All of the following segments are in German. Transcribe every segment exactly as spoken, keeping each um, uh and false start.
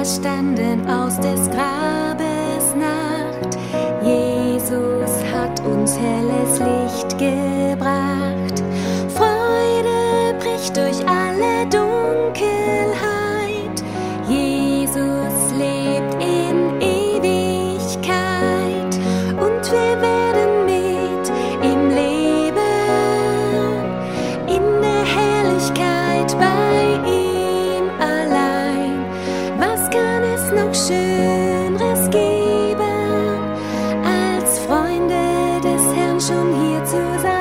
auferstanden aus des Grabes Nacht. Jesus hat uns helles Licht gebracht. Freude bricht durch alle Dunkelheit. Jesus lebt in Ewigkeit und wir werden mit ihm leben in der Herrlichkeit bei ihm allein. Was kann es noch Schöneres geben, als Freunde des Herrn schon hier zu sein?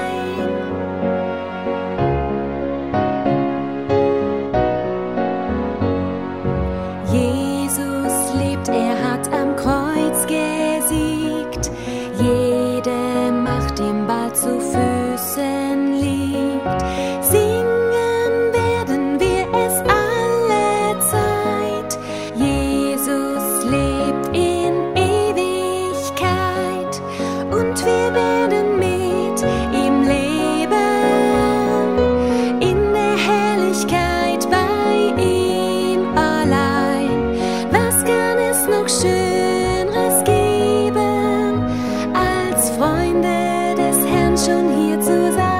Jesus lebt, er hat am Kreuz gesiegt. Jede Macht ihm bald zu Füßen liegt. Singen werden wir es alle Zeit. Jesus lebt in Ewigkeit und wir werden mit ihm leben in der Herrlichkeit bei ihm allein. Was kann es noch Schöneres geben, als Freunde des Herrn schon hier zu sein?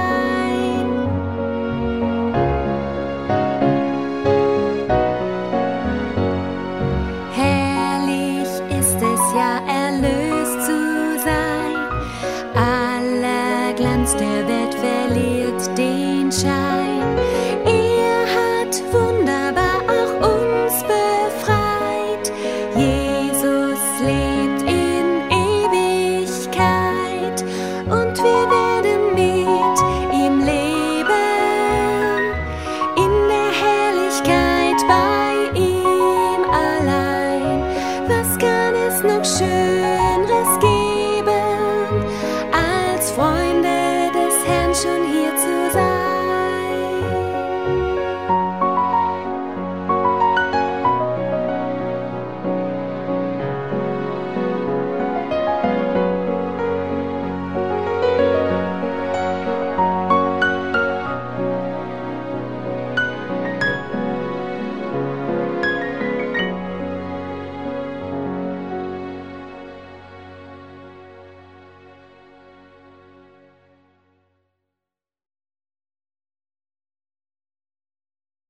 Herrlich ist es ja, erlöst zu sein. Aller Glanz der Welt verliert den Schein. Er hat wunderbar auch uns befreit. Jesus lebt in Ewigkeit und wir werden mit ihm leben in der Herrlichkeit bei ihm allein. Was kann es noch Schöneres geben, als Freunde des Herrn schon hier zu